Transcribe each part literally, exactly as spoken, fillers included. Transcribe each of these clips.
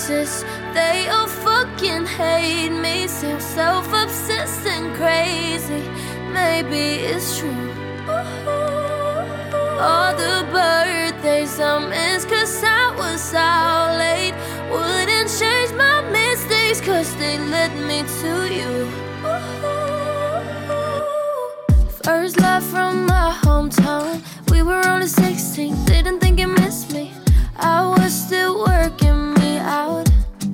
exes, they all fucking hate me. Say I'm self-obsessed and crazy. Maybe it's true. All the birthdays I missed cause I was out late wouldn't change my mistakes cause they led me to you. First love from my hometown. We were only sixteen, didn't think you missed me. I was still working me out.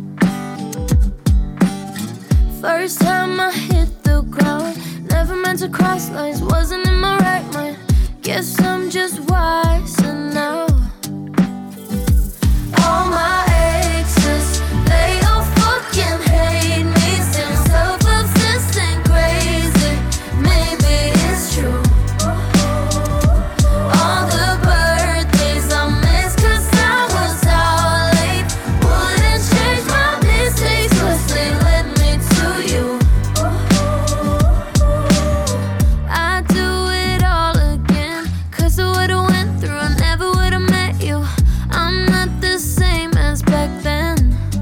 First time I hit the ground, never meant to cross lines, wasn't in my right mind. Guess I'm just wiser now. All my exes, they all fucking hate me. Still self-obsessed and crazy. Maybe it's true. All the birthdays I missed cause I was out late wouldn't change my mistakes cause they led me to you. I do it all again cause of what I went through. I never would've met you. I'm not the same as back then,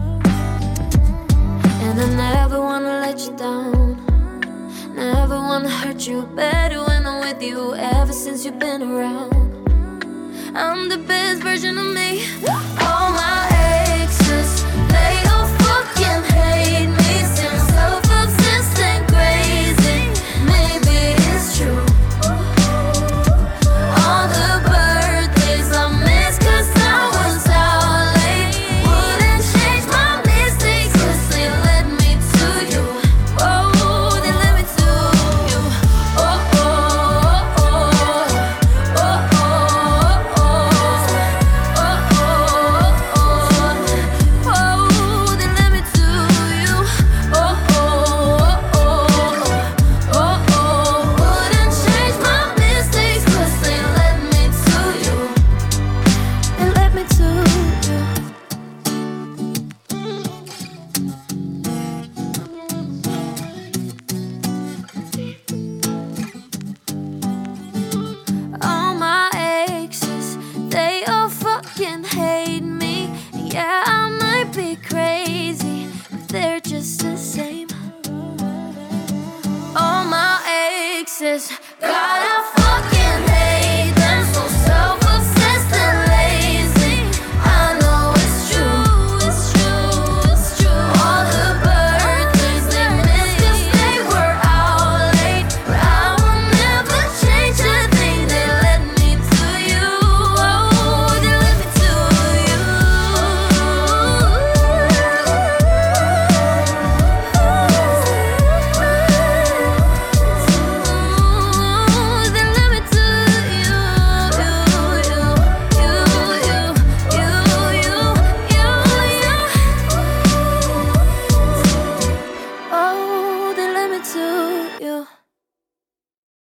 and I never wanna let you down. Never wanna hurt you. Better when I'm with you. Ever since you've been around, I'm the best version of me. All my exes, they all fucking hate me. Still self-obsessed and crazy. Maybe it's true. All the birthdays I missed cause I was out late wouldn't change my mistakes cause they led me to you. Oh, they led me to you. Oh, oh, oh, oh, oh, oh, oh, oh, oh, they led me to you. Oh, oh, oh, oh, oh, wouldn't change my mistakes cause they led me to you. They led me to you. All my exes, they all fucking hate me. Yeah, I might be crazy, but they're just the same. All my exes, got